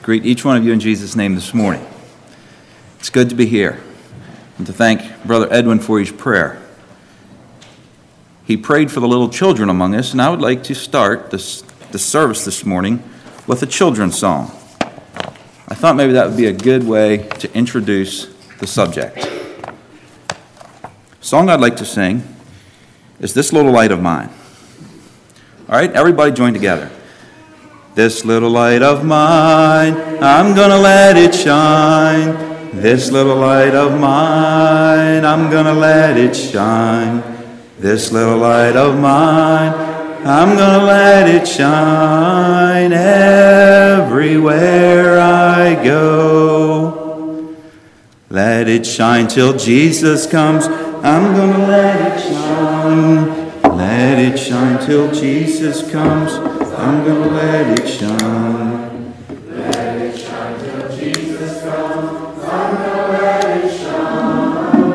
Greet each one of you in Jesus' name this morning. It's good to be here and to thank Brother Edwin for his prayer. He prayed for the little children among us, and I would like to start the service this morning with a children's song. I thought maybe that would be a good way to introduce the subject. The song I'd like to sing is This Little Light of Mine. All right, everybody join together. This little light of mine, I'm gonna let it shine. This little light of mine, I'm gonna let it shine. This little light of mine, I'm gonna let it shine everywhere I go. Let it shine till Jesus comes. I'm gonna let it shine. Let it shine till Jesus comes. I'm gonna let it shine. Let it shine till Jesus comes. I'm gonna let it shine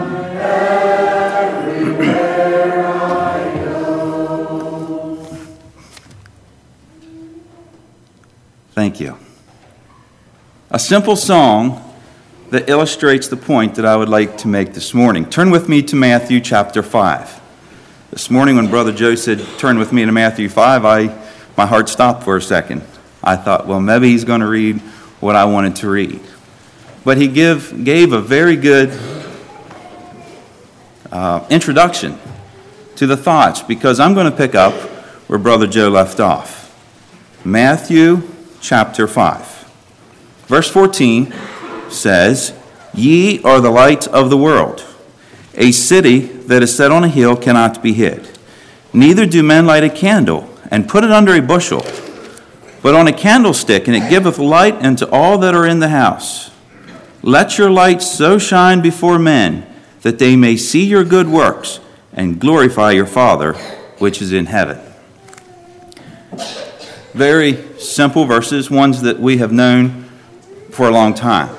everywhere I go. Thank you. A simple song that illustrates the point that I would like to make this morning. Turn with me to Matthew chapter 5. This morning when Brother Joe said, turn with me to Matthew 5, my heart stopped for a second. I thought, well, maybe he's going to read what I wanted to read. But he gave a very good introduction to the thoughts, because I'm going to pick up where Brother Joe left off. Matthew chapter 5. Verse 14 says, Ye are the light of the world. A city that is set on a hill cannot be hid. Neither do men light a candle and put it under a bushel, but on a candlestick, and it giveth light unto all that are in the house. Let your light so shine before men, that they may see your good works, and glorify your Father which is in heaven. Very simple verses, ones that we have known for a long time.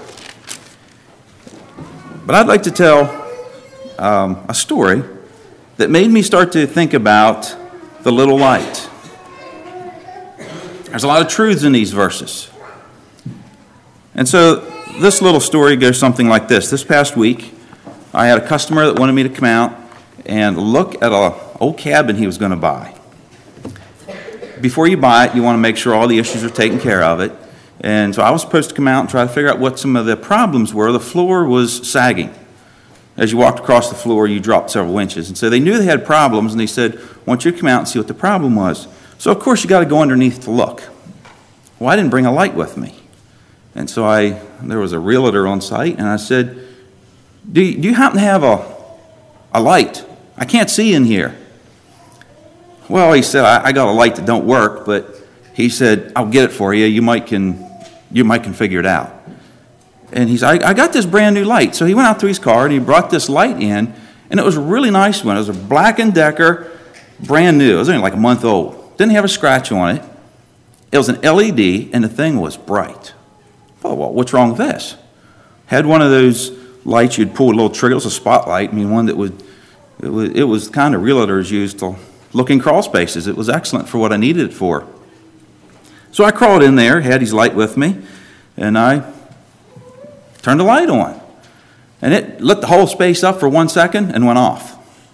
But I'd like to tell a story that made me start to think about the little light. There's a lot of truths in these verses. And so this little story goes something like this. This past week, I had a customer that wanted me to come out and look at an old cabin he was going to buy. Before you buy it, you want to make sure all the issues are taken care of it. And so I was supposed to come out and try to figure out what some of the problems were. The floor was sagging. As you walked across the floor, you dropped several inches. And so they knew they had problems, and they said, I want you to come out and see what the problem was. So, of course, you got to go underneath to look. Well, I didn't bring a light with me. And so there was a realtor on site, and I said, do you happen to have a light? I can't see in here. Well, he said, I got a light that don't work, but he said, I'll get it for you. You might can figure it out. And he said, I got this brand new light. So he went out to his car and he brought this light in, and it was a really nice one. It was a Black & Decker, brand new. It was only like a month old. Didn't have a scratch on it. It was an LED, and the thing was bright. Oh, well, what's wrong with this? Had one of those lights you'd pull a little trigger. It was a spotlight. I mean, one that it was the kind of realtors used to look in crawl spaces. It was excellent for what I needed it for. So I crawled in there, had his light with me, and I turned the light on. And it lit the whole space up for 1 second and went off.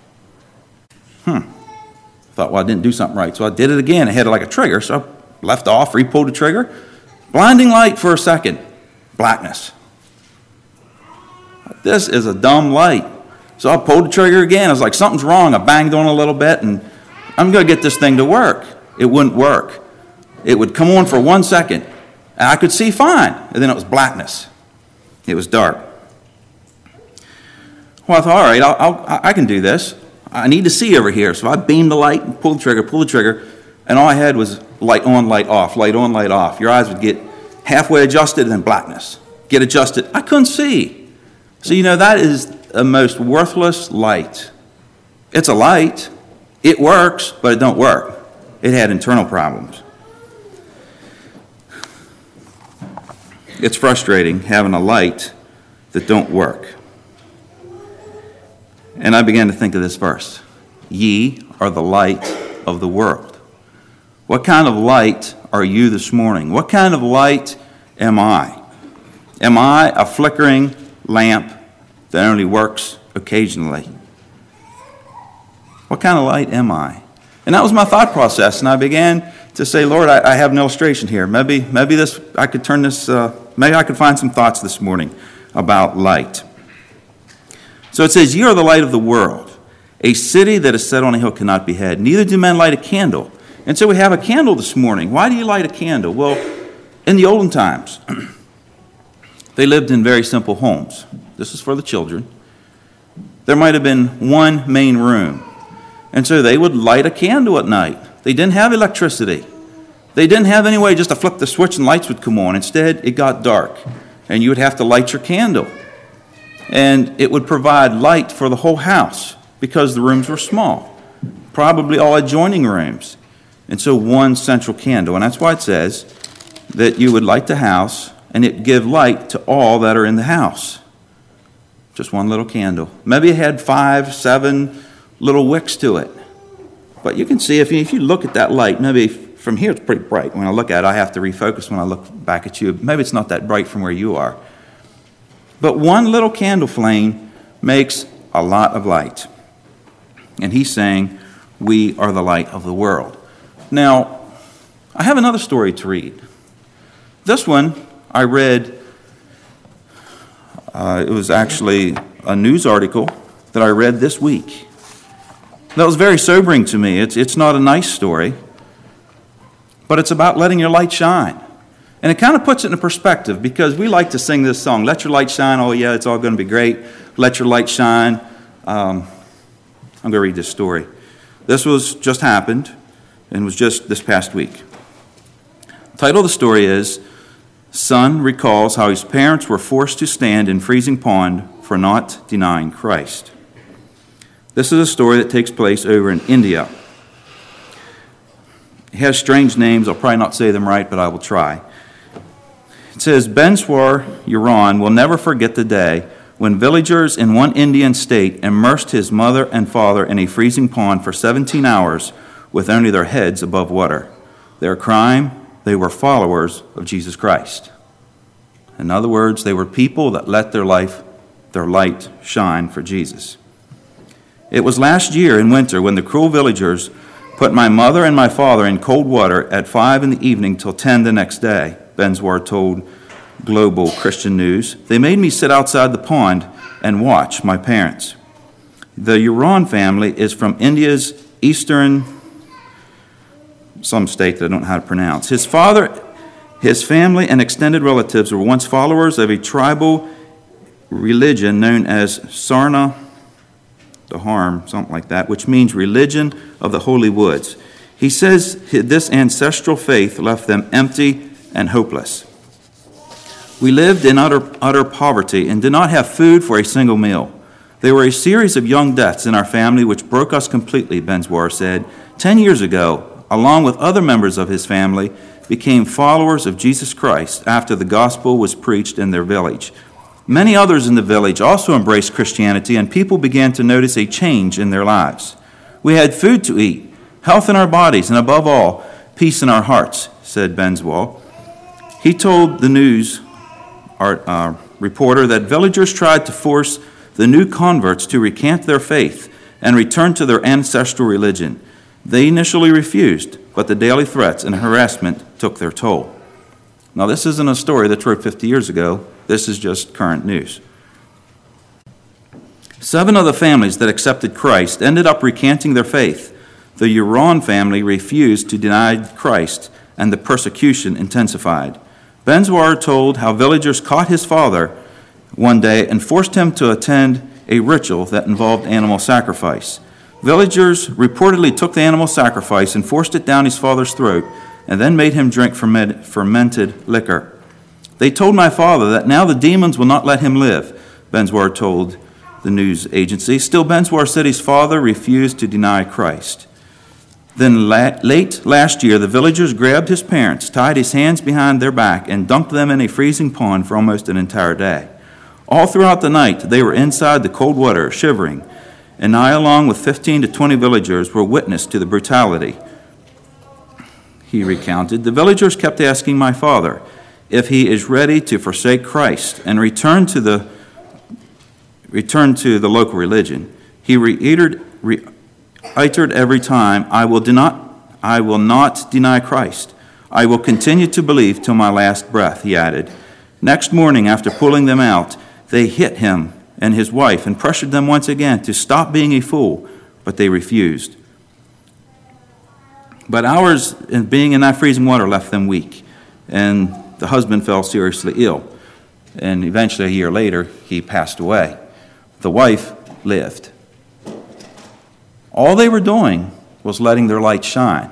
Thought, well, I didn't do something right. So I did it again. It had like a trigger, so I left off, re-pulled the trigger. Blinding light for a second. Blackness. This is a dumb light. So I pulled the trigger again. I was like, something's wrong. I banged on a little bit, and I'm going to get this thing to work. It wouldn't work. It would come on for 1 second, and I could see fine. And then it was blackness. It was dark. Well, I thought, all right, I can do this. I need to see over here. So I beamed the light and pulled the trigger, and all I had was light on, light off, light on, light off. Your eyes would get halfway adjusted and then blackness. Get adjusted. I couldn't see. So, that is the most worthless light. It's a light. It works, but it don't work. It had internal problems. It's frustrating having a light that don't work. And I began to think of this verse. Ye are the light of the world. What kind of light are you this morning? What kind of light am I? Am I a flickering lamp that only works occasionally? What kind of light am I? And that was my thought process, and I began to say, Lord, I have an illustration here. Maybe this I could turn this. Maybe I could find some thoughts this morning about light. So it says, "Ye are the light of the world. A city that is set on a hill cannot be hid. Neither do men light a candle." And so we have a candle this morning. Why do you light a candle? Well, in the olden times, they lived in very simple homes. This is for the children. There might have been one main room. And so they would light a candle at night. They didn't have electricity. They didn't have any way just to flip the switch and lights would come on. Instead, it got dark, and you would have to light your candle. And it would provide light for the whole house because the rooms were small, probably all adjoining rooms. And so one central candle. And that's why it says that you would light the house, and it would give light to all that are in the house. Just one little candle. Maybe it had 5, 7 little wicks to it. But you can see if you look at that light, maybe from here it's pretty bright. When I look at it, I have to refocus when I look back at you. Maybe it's not that bright from where you are. But one little candle flame makes a lot of light. And he's saying, we are the light of the world. Now, I have another story to read. This one I read, it was actually a news article that I read this week. That was very sobering to me. It's not a nice story, but it's about letting your light shine. And it kind of puts it in perspective because we like to sing this song, "Let Your Light Shine." Oh, yeah, it's all going to be great. Let your light shine. I'm going to read this story. This was just happened and was just this past week. The title of the story is, "Son Recalls How His Parents Were Forced to Stand in Freezing Pond for Not Denying Christ." This is a story that takes place over in India. It has strange names. I'll probably not say them right, but I will try. It says, Benswar Yaran will never forget the day when villagers in one Indian state immersed his mother and father in a freezing pond for 17 hours with only their heads above water. Their crime, they were followers of Jesus Christ. In other words, they were people that let their light shine for Jesus. It was last year in winter when the cruel villagers put my mother and my father in cold water at 5 in the evening till 10 the next day, Benswar told Global Christian News. They made me sit outside the pond and watch my parents. The Yaran family is from India's eastern, some state that I don't know how to pronounce. His father, his family, and extended relatives were once followers of a tribal religion known as Sarna Dharm, something like that, which means religion of the holy woods. He says this ancestral faith left them empty and hopeless. We lived in utter poverty and did not have food for a single meal. There were a series of young deaths in our family which broke us completely, Benswar said. 10 years ago, along with other members of his family, became followers of Jesus Christ after the gospel was preached in their village. Many others in the village also embraced Christianity, and people began to notice a change in their lives. We had food to eat, health in our bodies, and above all, peace in our hearts, said Benswar. He told the news reporter that villagers tried to force the new converts to recant their faith and return to their ancestral religion. They initially refused, but the daily threats and harassment took their toll. Now, this isn't a story that's wrote 50 years ago. This is just current news. 7 of the families that accepted Christ ended up recanting their faith. The Yaran family refused to deny Christ, and the persecution intensified. Benswar told how villagers caught his father one day and forced him to attend a ritual that involved animal sacrifice. Villagers reportedly took the animal sacrifice and forced it down his father's throat and then made him drink fermented liquor. They told my father that now the demons will not let him live, Benswar told the news agency. Still, Benswar said his father refused to deny Christ. Then late last year, the villagers grabbed his parents, tied his hands behind their back, and dunked them in a freezing pond for almost an entire day. All throughout the night, they were inside the cold water, shivering, and I, along with 15 to 20 villagers, were witness to the brutality. He recounted, the villagers kept asking my father, if he is ready to forsake Christ and return to the local religion, he reiterated every time, I will not deny Christ. I will continue to believe till my last breath, he added. Next morning, after pulling them out, they hit him and his wife and pressured them once again to stop being a fool, but they refused. But hours in being in that freezing water left them weak, and the husband fell seriously ill, and eventually a year later he passed away. The wife lived. All they were doing was letting their light shine.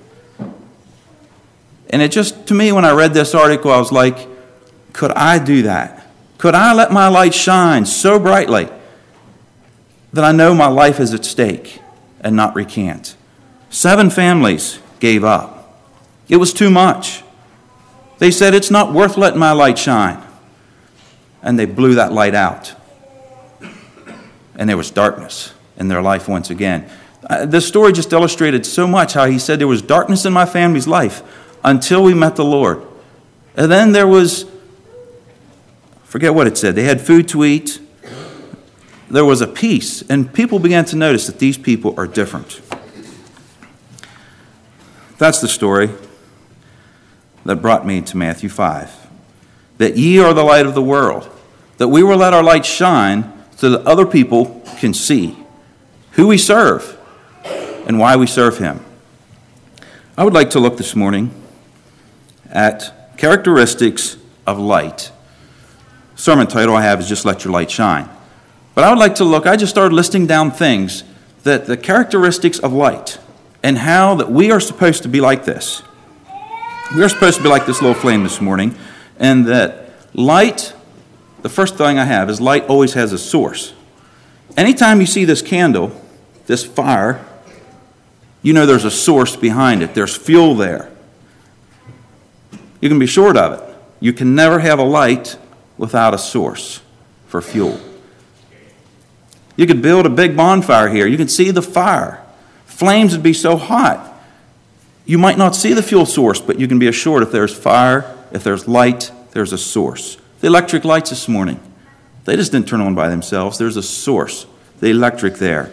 And it just, to me, when I read this article, I was like, could I do that? Could I let my light shine so brightly that I know my life is at stake and not recant? 7 families gave up. It was too much. They said, it's not worth letting my light shine. And they blew that light out. And there was darkness in their life once again. This story just illustrated so much how he said there was darkness in my family's life until we met the Lord. And then there was, forget what it said, they had food to eat. There was a peace, and people began to notice that these people are different. That's the story that brought me to Matthew 5. That ye are the light of the world. That we will let our light shine so that other people can see who we serve and why we serve him. I would like to look this morning at characteristics of light. The sermon title I have is just Let Your Light Shine. But I would like to look, I just started listing down things that the characteristics of light and how that we are supposed to be like this. We are supposed to be like this little flame this morning, and that light, the first thing I have is light always has a source. Anytime you see this candle, this fire, you know there's a source behind it. There's fuel there. You can be short of it. You can never have a light without a source for fuel. You could build a big bonfire here. You can see the fire. Flames would be so hot. You might not see the fuel source, but you can be assured if there's fire, if there's light, there's a source. The electric lights this morning, they just didn't turn on by themselves. There's a source, the electric there.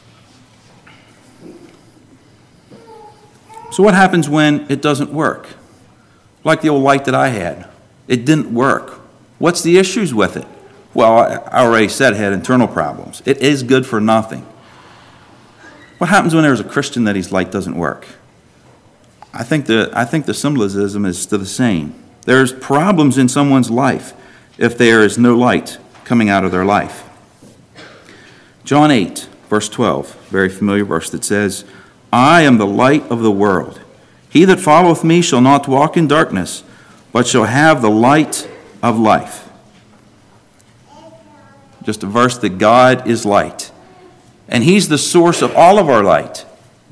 So what happens when it doesn't work? Like the old light that I had. It didn't work. What's the issues with it? Well, I already said it had internal problems. It is good for nothing. What happens when there's a Christian that his light doesn't work? I think the symbolism is still the same. There's problems in someone's life if there is no light coming out of their life. John 8, verse 12, very familiar verse that says, I am the light of the world. He that followeth me shall not walk in darkness, but shall have the light of life. Just a verse that God is light. And he's the source of all of our light.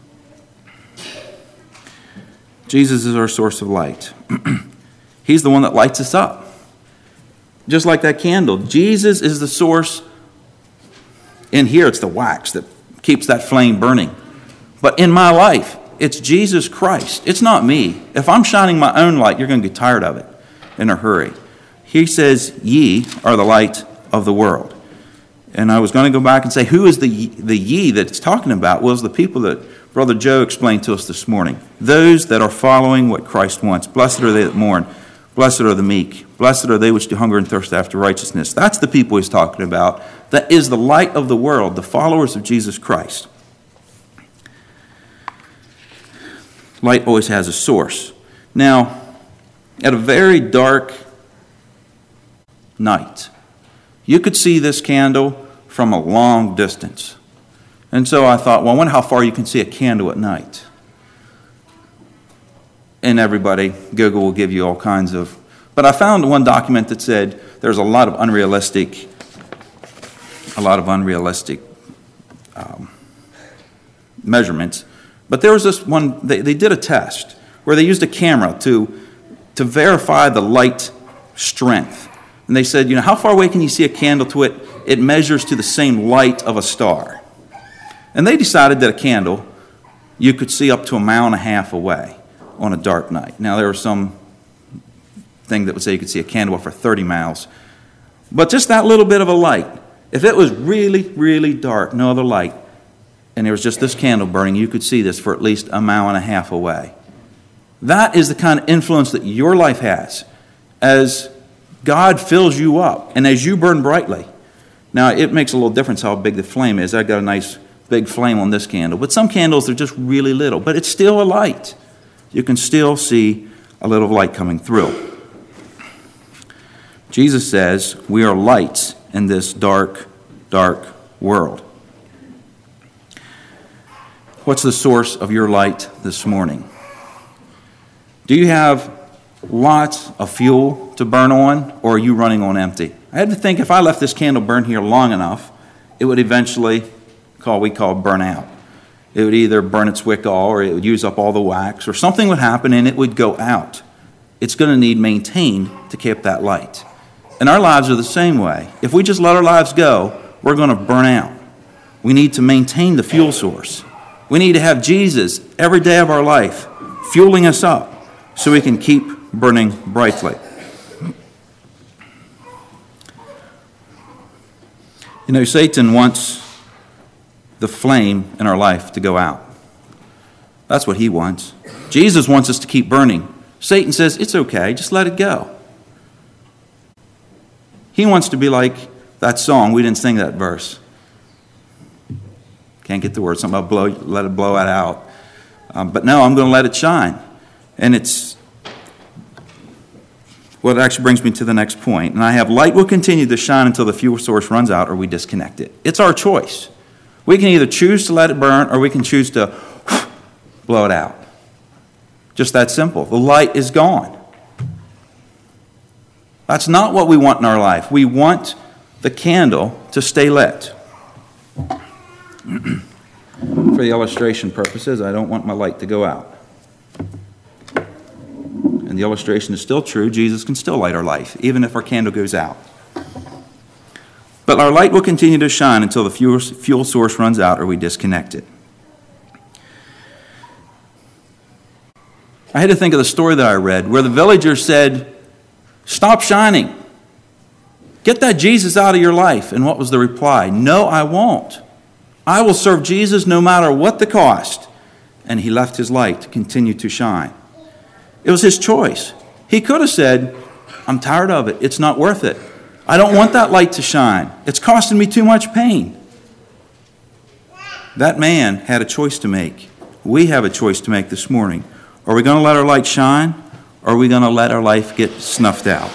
Jesus is our source of light. He's the one that lights us up. Just like that candle. Jesus is the source. In here, it's the wax that keeps that flame burning. But in my life, it's Jesus Christ. It's not me. If I'm shining my own light, you're going to get tired of it in a hurry. He says, ye are the light of the world. And I was going to go back and say, who is the ye that it's talking about? Well, it's the people that Brother Joe explained to us this morning. Those that are following what Christ wants. Blessed are they that mourn. Blessed are the meek. Blessed are they which do hunger and thirst after righteousness. That's the people he's talking about. That is the light of the world, the followers of Jesus Christ. Light always has a source. Now, at a very dark night, you could see this candle from a long distance. And so I thought, well, I wonder how far you can see a candle at night. And everybody, Google will give you all kinds of... But I found one document that said there's a lot of unrealistic measurements. But there was this one, they did a test where they used a camera to verify the light strength. And they said, how far away can you see a candle to it? It measures to the same light of a star. And they decided that a candle you could see up to 1.5 miles away on a dark night. Now, there were some thing that would say you could see a candle for 30 miles. But just that little bit of a light, if it was really, really dark, no other light, and there was just this candle burning, you could see this for at least a mile and a half away. That is the kind of influence that your life has as God fills you up and as you burn brightly. Now, it makes a little difference how big the flame is. I've got a nice big flame on this candle, but some candles are just really little, but it's still a light. You can still see a little light coming through. Jesus says we are lights in this dark, dark world. What's the source of your light this morning? Do you have lots of fuel to burn on, or are you running on empty? I had to think if I left this candle burn here long enough, it would eventually we call burn out. It would either burn its wick all, or it would use up all the wax, or something would happen and it would go out. It's going to need maintained to keep that light. And our lives are the same way. If we just let our lives go, we're going to burn out. We need to maintain the fuel source. We need to have Jesus every day of our life fueling us up so we can keep burning brightly. You know, Satan wants the flame in our life to go out. That's what he wants. Jesus wants us to keep burning. Satan says, it's okay, just let it go. He wants to be like that song. We didn't sing that verse. Can't get the words. Something about let it blow it out. But no, I'm going to let it shine. And it's what actually brings me to the next point. And I have light will continue to shine until the fuel source runs out or we disconnect it. It's our choice. We can either choose to let it burn or we can choose to blow it out. Just that simple. The light is gone. That's not what we want in our life. We want the candle to stay lit. For the illustration purposes, I don't want my light to go out. And the illustration is still true. Jesus can still light our life, even if our candle goes out. But our light will continue to shine until the fuel source runs out or we disconnect it. I had to think of the story that I read where the villagers said, stop shining. Get that Jesus out of your life. And what was the reply? No, I won't. I will serve Jesus no matter what the cost. And he left his light to continue to shine. It was his choice. He could have said, I'm tired of it. It's not worth it. I don't want that light to shine. It's costing me too much pain. That man had a choice to make. We have a choice to make this morning. Are we going to let our light shine, or are we going to let our life get snuffed out?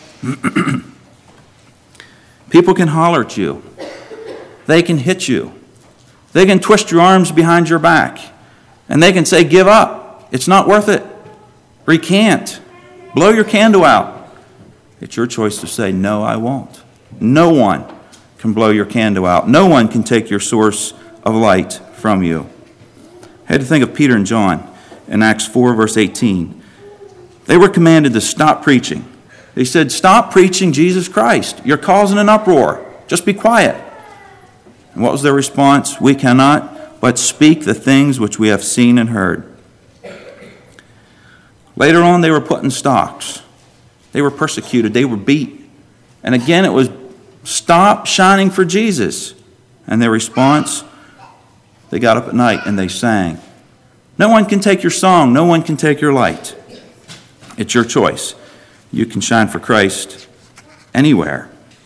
People can holler at you. They can hit you. They can twist your arms behind your back. And they can say, give up. It's not worth it. Recant. Blow your candle out. It's your choice to say, no, I won't. No one can blow your candle out. No one can take your source of light from you. I had to think of Peter and John in Acts 4, verse 18. They were commanded to stop preaching. They said, stop preaching Jesus Christ. You're causing an uproar. Just be quiet. And what was their response? We cannot but speak the things which we have seen and heard. Later on, they were put in stocks. They were persecuted. They were beat. And again, it was stop shining for Jesus. And their response, they got up at night and they sang. No one can take your song. No one can take your light. It's your choice. You can shine for Christ anywhere.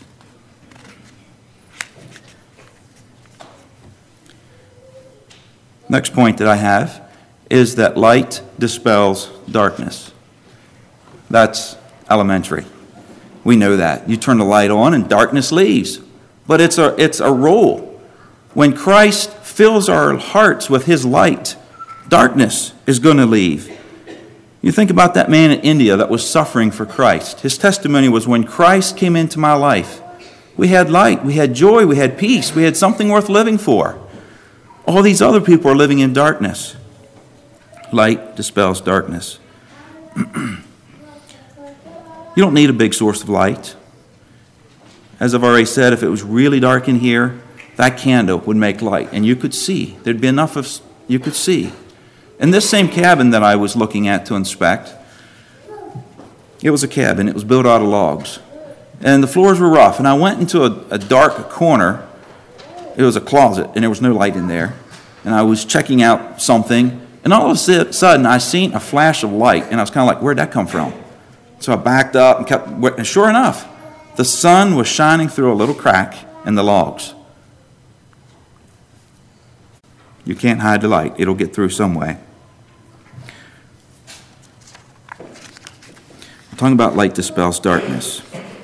Next point that I have is that light dispels darkness. That's elementary. We know that. You turn the light on and darkness leaves. But it's a rule. When Christ fills our hearts with his light, darkness is going to leave. You think about that man in India that was suffering for Christ. His testimony was, when Christ came into my life, we had light, we had joy, we had peace, we had something worth living for. All these other people are living in darkness. Light dispels darkness. You don't need a big source of light. As I've already said, if it was really dark in here, that candle would make light, and you could see. There'd be enough of you could see. In this same cabin that I was looking at to inspect, It was a cabin. It was built out of logs. And the floors were rough. And I went into a dark corner. It was a closet, and there was no light in there. And I was checking out something, and all of a sudden I seen a flash of light, and I was kind of like, where'd that come from? So I backed up and kept, and sure enough, the sun was shining through a little crack in the logs. You can't hide the light. It'll get through some way. I'm talking about light dispels darkness.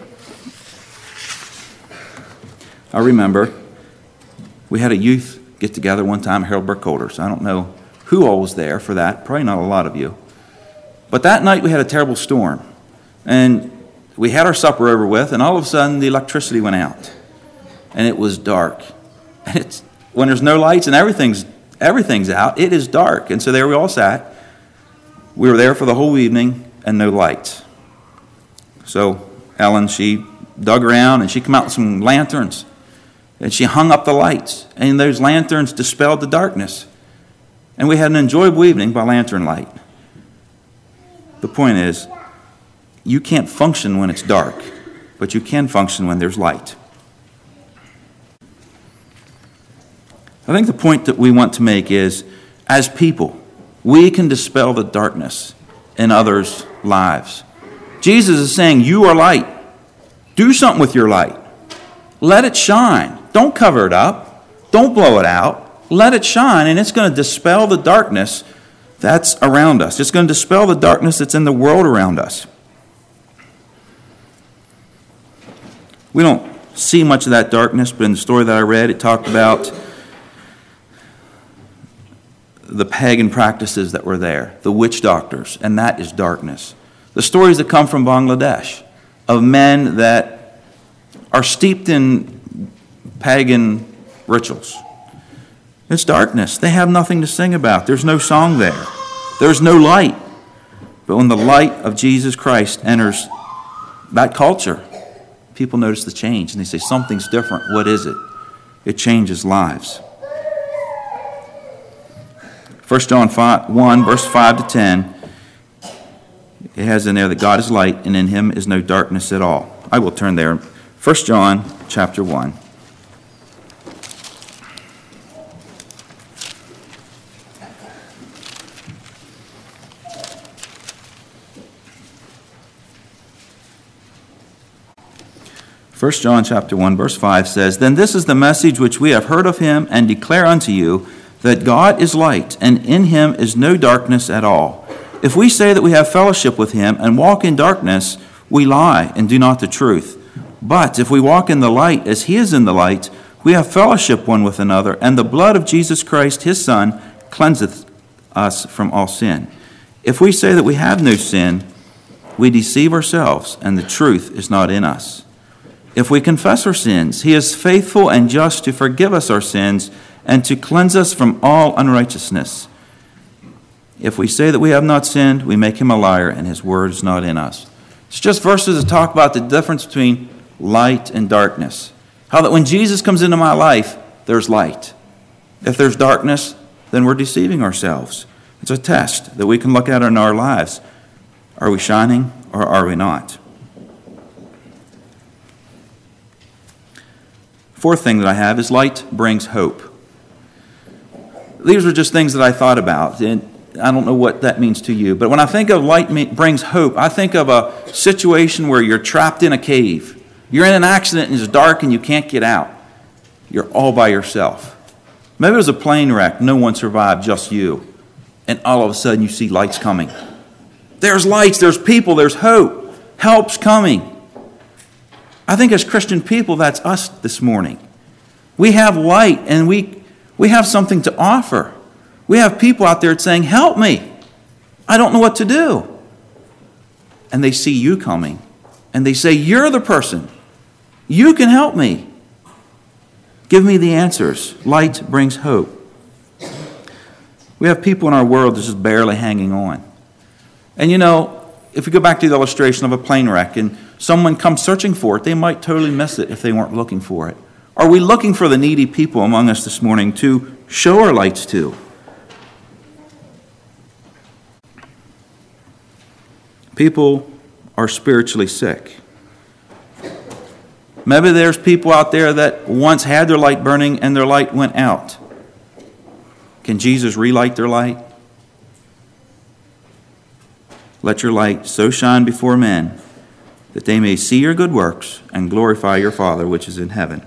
I remember we had a youth get together one time at Harold Burkholder's. I don't know who all was there for that. Probably not a lot of you. But that night we had a terrible storm. And we had our supper over with, and all of a sudden the electricity went out. And it was dark. And it's when there's no lights and everything's out, it is dark. And so there we all sat. We were there for the whole evening and no lights. So Ellen, she dug around and she came out with some lanterns. And she hung up the lights. And those lanterns dispelled the darkness. And we had an enjoyable evening by lantern light. The point is, you can't function when it's dark, but you can function when there's light. I think the point that we want to make is, as people, we can dispel the darkness in others' lives. Jesus is saying, you are light. Do something with your light. Let it shine. Don't cover it up. Don't blow it out. Let it shine, and it's going to dispel the darkness that's around us. It's going to dispel the darkness that's in the world around us. We don't see much of that darkness, but in the story that I read, it talked about the pagan practices that were there, the witch doctors, and that is darkness. The stories that come from Bangladesh of men that are steeped in pagan rituals. It's darkness. They have nothing to sing about. There's no song there. There's no light. But when the light of Jesus Christ enters that culture, people notice the change, and they say, something's different. What is it? It changes lives. 1 John 1, verse 5 to 10, it has in there that God is light, and in him is no darkness at all. I will turn there. 1 John chapter 1. First John chapter 1, verse 5 says, Then this is the message which we have heard of him and declare unto you, that God is light, and in him is no darkness at all. If we say that we have fellowship with him and walk in darkness, we lie and do not the truth. But if we walk in the light as he is in the light, we have fellowship one with another, and the blood of Jesus Christ his Son cleanseth us from all sin. If we say that we have no sin, we deceive ourselves, and the truth is not in us. If we confess our sins, he is faithful and just to forgive us our sins and to cleanse us from all unrighteousness. If we say that we have not sinned, we make him a liar, and his word is not in us. It's just verses that talk about the difference between light and darkness. How that when Jesus comes into my life, there's light. If there's darkness, then we're deceiving ourselves. It's a test that we can look at in our lives. Are we shining or are we not? Fourth thing that I have is light brings hope. These are just things that I thought about, and I don't know what that means to you. But when I think of light brings hope, I think of a situation where you're trapped in a cave. You're in an accident and it's dark and you can't get out. You're all by yourself. Maybe it was a plane wreck. No one survived, just you. And all of a sudden you see lights coming. There's lights, there's people, there's hope. Help's coming. I think as Christian people, that's us this morning. We have light and we have something to offer. We have people out there saying, help me. I don't know what to do. And they see you coming. And they say, you're the person. You can help me. Give me the answers. Light brings hope. We have people in our world that's just barely hanging on. And you know, if we go back to the illustration of a plane wreck and someone comes searching for it, they might totally miss it if they weren't looking for it. Are we looking for the needy people among us this morning to show our lights to? People are spiritually sick. Maybe there's people out there that once had their light burning and their light went out. Can Jesus relight their light? Let your light so shine before men that they may see your good works and glorify your Father which is in heaven.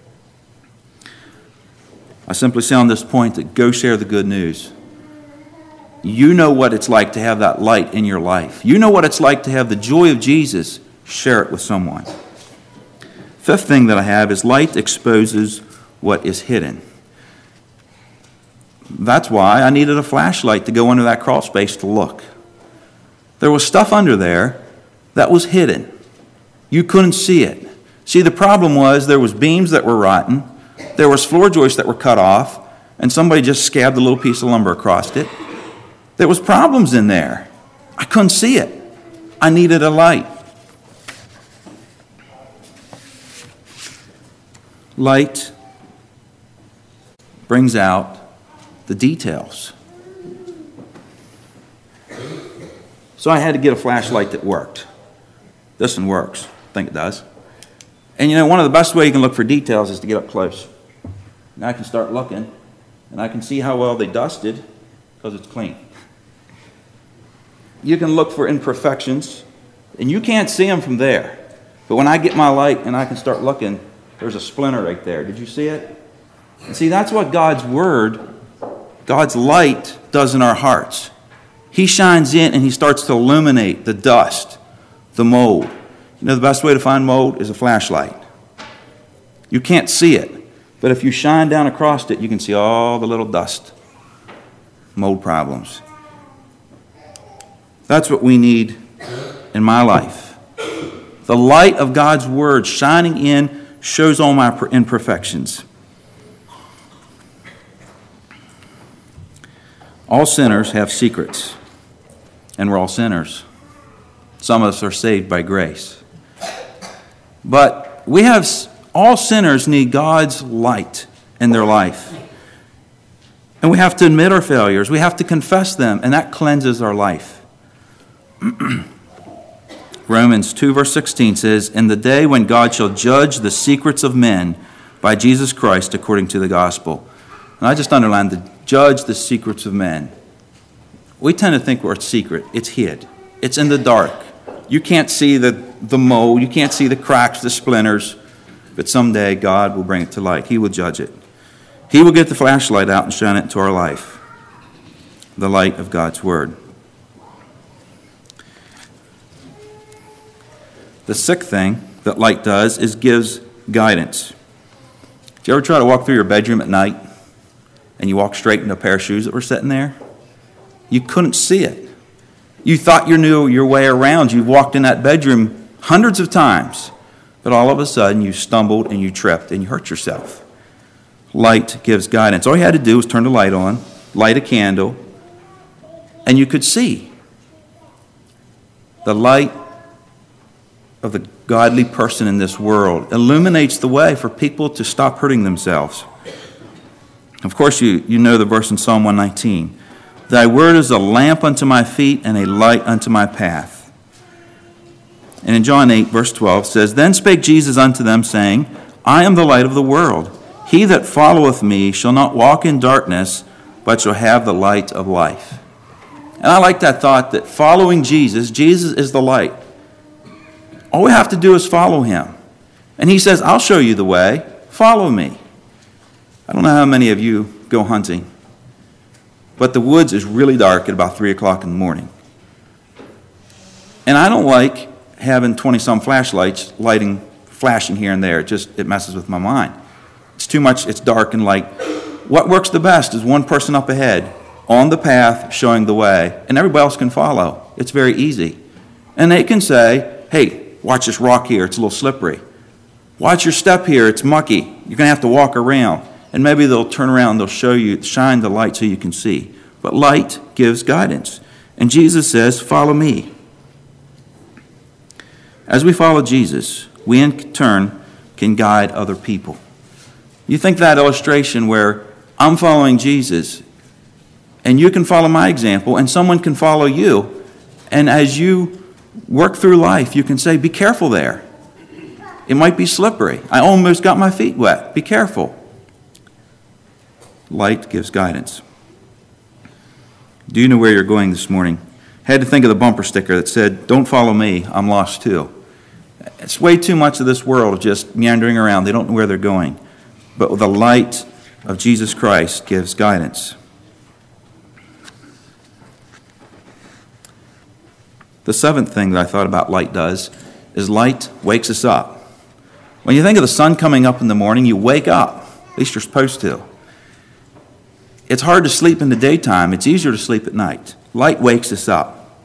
I simply say on this point that go share the good news. You know what it's like to have that light in your life. You know what it's like to have the joy of Jesus. Share it with someone. Fifth thing that I have is light exposes what is hidden. That's why I needed a flashlight to go under that crawl space to look. There was stuff under there that was hidden. You couldn't see it. See, the problem was there was beams that were rotten, there was floor joists that were cut off, and somebody just scabbed a little piece of lumber across it. There was problems in there. I couldn't see it. I needed a light. Light brings out the details. So I had to get a flashlight that worked. This one works. I think it does. And you know, one of the best ways you can look for details is to get up close. Now I can start looking, and I can see how well they dusted because it's clean. You can look for imperfections, and you can't see them from there. But when I get my light and I can start looking, there's a splinter right there. Did you see it? And see, that's what God's Word, God's light does in our hearts. He shines in and He starts to illuminate the dust, the mold. You know, the best way to find mold is a flashlight. You can't see it, but if you shine down across it, you can see all the little dust, mold problems. That's what we need in my life. The light of God's Word shining in shows all my imperfections. All sinners have secrets, and we're all sinners. Some of us are saved by grace. But all sinners need God's light in their life. And we have to admit our failures. We have to confess them, and that cleanses our life. Romans 2 verse 16 says, "In the day when God shall judge the secrets of men by Jesus Christ according to the gospel." And I just underlined the judge the secrets of men. We tend to think it's secret. It's hid. It's in the dark. You can't see the mold. You can't see the cracks, the splinters. But someday God will bring it to light. He will judge it. He will get the flashlight out and shine it into our life. The light of God's Word. The sixth thing that light does is gives guidance. Do you ever try to walk through your bedroom at night and you walk straight into a pair of shoes that were sitting there? You couldn't see it. You thought you knew your way around. You walked in that bedroom hundreds of times, but all of a sudden you stumbled and you tripped and you hurt yourself. Light gives guidance. All you had to do was turn the light on, light a candle, and you could see. The light of the godly person in this world illuminates the way for people to stop hurting themselves. Of course, you know the verse in Psalm 119. "Thy word is a lamp unto my feet and a light unto my path." And in John 8, verse 12 says, "Then spake Jesus unto them, saying, I am the light of the world. He that followeth me shall not walk in darkness, but shall have the light of life." And I like that thought that following Jesus is the light. All we have to do is follow Him. And He says, I'll show you the way. Follow me. I don't know how many of you go hunting, but the woods is really dark at about 3 o'clock in the morning. And I don't like having 20-some flashlights flashing here and there. It messes with my mind. It's too much. It's dark and light. What works the best is one person up ahead on the path showing the way, and everybody else can follow. It's very easy. And they can say, hey, watch this rock here. It's a little slippery. Watch your step here. It's mucky. You're going to have to walk around. And maybe they'll turn around and they'll show you, shine the light so you can see. But light gives guidance. And Jesus says, follow me. As we follow Jesus, we in turn can guide other people. You think that illustration where I'm following Jesus and you can follow my example and someone can follow you. And as you work through life, you can say, be careful there. It might be slippery. I almost got my feet wet. Be careful. Light gives guidance. Do you know where you're going this morning? I had to think of the bumper sticker that said, don't follow me, I'm lost too. It's way too much of this world just meandering around. They don't know where they're going. But the light of Jesus Christ gives guidance. The seventh thing that I thought about light does is light wakes us up. When you think of the sun coming up in the morning, you wake up. At least you're supposed to. It's hard to sleep in the daytime. It's easier to sleep at night. Light wakes us up.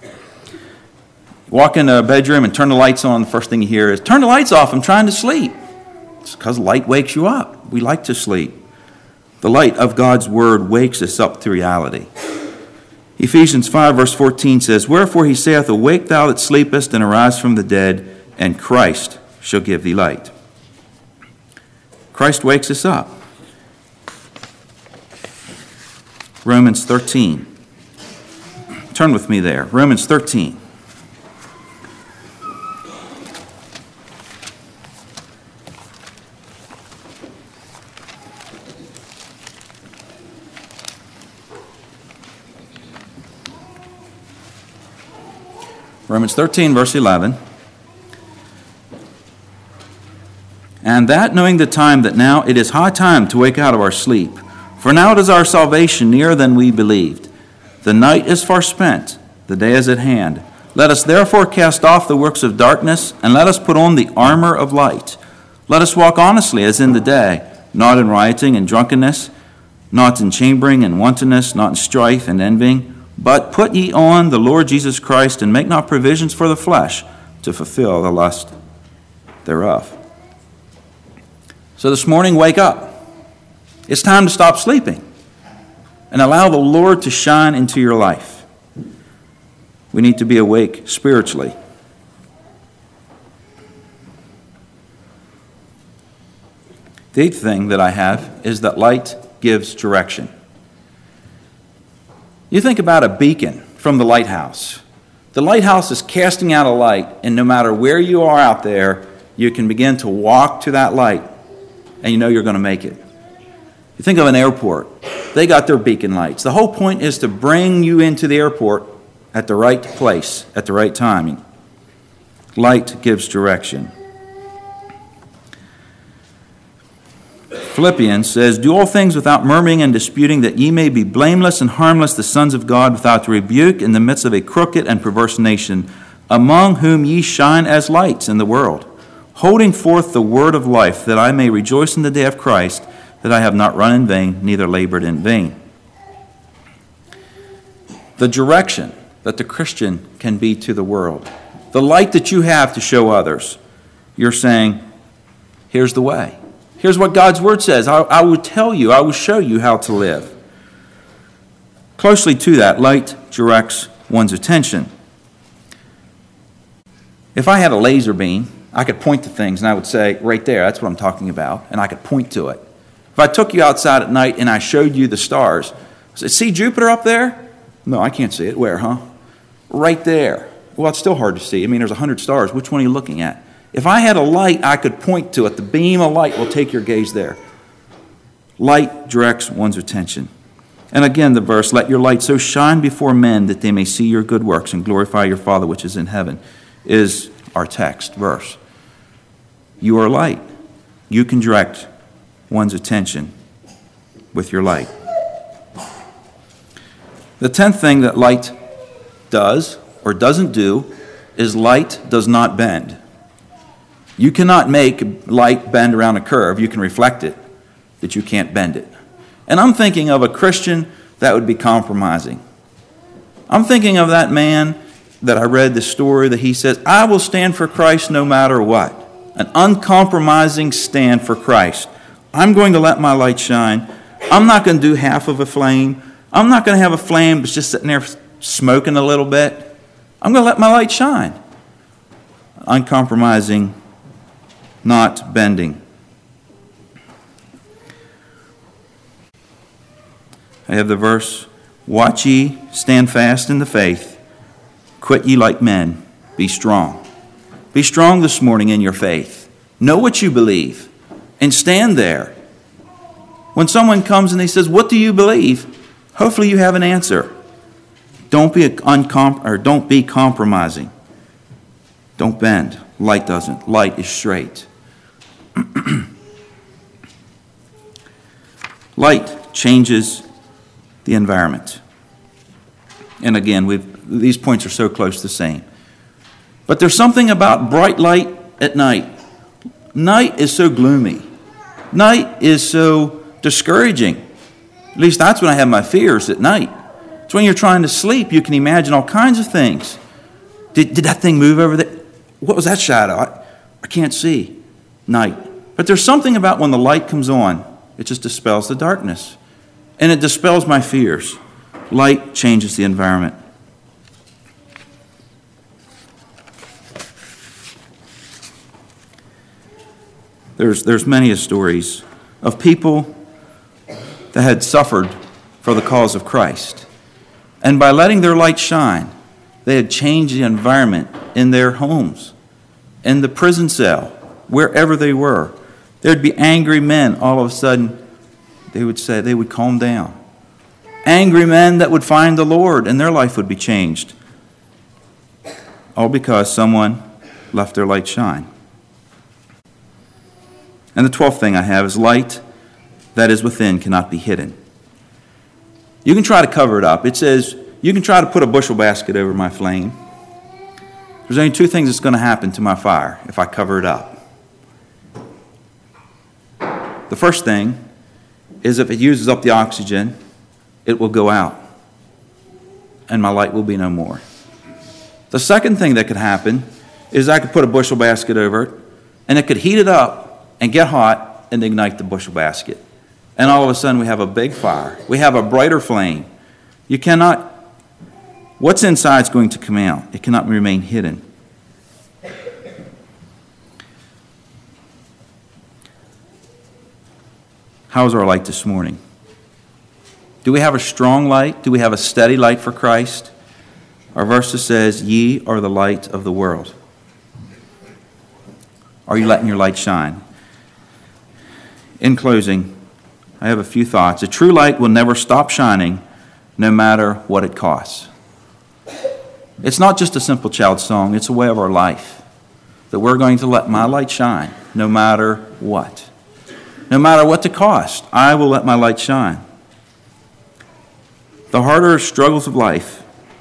Walk in a bedroom and turn the lights on, the first thing you hear is, turn the lights off, I'm trying to sleep. It's because light wakes you up. We like to sleep. The light of God's word wakes us up to reality. Ephesians 5 verse 14 says, wherefore he saith, awake thou that sleepest, and arise from the dead, and Christ shall give thee light. Christ wakes us up. Romans 13. Turn with me there. Romans 13. Romans 13, verse 11. And that knowing the time, that now it is high time to wake out of our sleep. For now it is our salvation nearer than we believed. The night is far spent, the day is at hand. Let us therefore cast off the works of darkness, and let us put on the armor of light. Let us walk honestly as in the day, not in rioting and drunkenness, not in chambering and wantonness, not in strife and envying. But put ye on the Lord Jesus Christ, and make not provisions for the flesh to fulfill the lust thereof. So this morning, wake up. It's time to stop sleeping and allow the Lord to shine into your life. We need to be awake spiritually. The eighth thing that I have is that light gives direction. You think about a beacon from the lighthouse. The lighthouse is casting out a light, and no matter where you are out there, you can begin to walk to that light, and you know you're going to make it. You think of an airport. They got their beacon lights. The whole point is to bring you into the airport at the right place, at the right timing. Light gives direction. Philippians says, do all things without murmuring and disputing, that ye may be blameless and harmless, the sons of God, without rebuke, in the midst of a crooked and perverse nation, among whom ye shine as lights in the world, holding forth the word of life, that I may rejoice in the day of Christ, that I have not run in vain, neither labored in vain. The direction that the Christian can be to the world, the light that you have to show others, you're saying, here's the way. Here's what God's word says. I will tell you, I will show you how to live. Closely to that, light directs one's attention. If I had a laser beam, I could point to things and I would say, right there, that's what I'm talking about, and I could point to it. If I took you outside at night and I showed you the stars, I said, see Jupiter up there? No, I can't see it. Where, huh? Right there. Well, it's still hard to see. I mean, there's 100 stars. Which one are you looking at? If I had a light, I could point to it. The beam of light will take your gaze there. Light directs one's attention. And again, the verse, let your light so shine before men that they may see your good works and glorify your Father which is in heaven, is our text verse. You are light. You can direct one's attention with your light. The 10th thing that light does or doesn't do is light does not bend. You cannot make light bend around a curve. You can reflect it, but you can't bend it. And I'm thinking of a Christian that would be compromising. I'm thinking of that man that I read the story that he says, I will stand for Christ no matter what. An uncompromising stand for Christ. I'm going to let my light shine. I'm not going to do half of a flame. I'm not going to have a flame that's just sitting there smoking a little bit. I'm going to let my light shine. Uncompromising, not bending. I have the verse, watch ye, stand fast in the faith, quit ye like men, Be strong. Be strong this morning in your faith. Know what you believe and stand there. When someone comes and he says, "What do you believe?" hopefully you have an answer. Don't be compromising. Don't bend. Light doesn't. Light is straight. Light changes the environment. And again, these points are so close to the same. But there's something about bright light at night. Night is so gloomy. Night is so discouraging. At least that's when I have my fears at night. It's when you're trying to sleep, you can imagine all kinds of things. Did that thing move over there? What was that shadow? I can't see. Night. But there's something about when the light comes on, it just dispels the darkness. And it dispels my fears. Light changes the environment. There's many stories of people that had suffered for the cause of Christ. And by letting their light shine, they had changed the environment in their homes, in the prison cell, wherever they were. There'd be angry men. All of a sudden, they would calm down. Angry men that would find the Lord, and their life would be changed. All because someone left their light shine. And the 12th thing I have is light that is within cannot be hidden. You can try to cover it up. It says, you can try to put a bushel basket over my flame. There's only two things that's going to happen to my fire if I cover it up. The first thing is if it uses up the oxygen, it will go out, and my light will be no more. The second thing that could happen is I could put a bushel basket over it, and it could heat it up and get hot and ignite the bushel basket. And all of a sudden we have a big fire. We have a brighter flame. What's inside is going to come out. It cannot remain hidden. How is our light this morning? Do we have a strong light? Do we have a steady light for Christ? Our verse says, "Ye are the light of the world." Are you letting your light shine? In closing, I have a few thoughts. A true light will never stop shining, no matter what it costs. It's not just a simple child song, it's a way of our life. That we're going to let my light shine, no matter what. No matter what the cost, I will let my light shine. The harder struggles of life,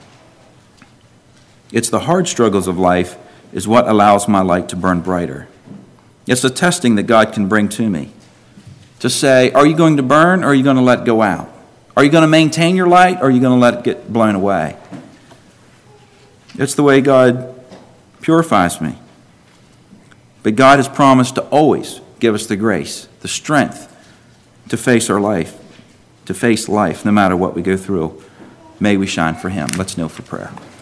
it's the hard struggles of life is what allows my light to burn brighter. It's the testing that God can bring to me. To say, are you going to burn or are you going to let it go out? Are you going to maintain your light or are you going to let it get blown away? It's the way God purifies me. But God has promised to always give us the grace, the strength to face our life, to face life no matter what we go through. May we shine for Him. Let's kneel for prayer.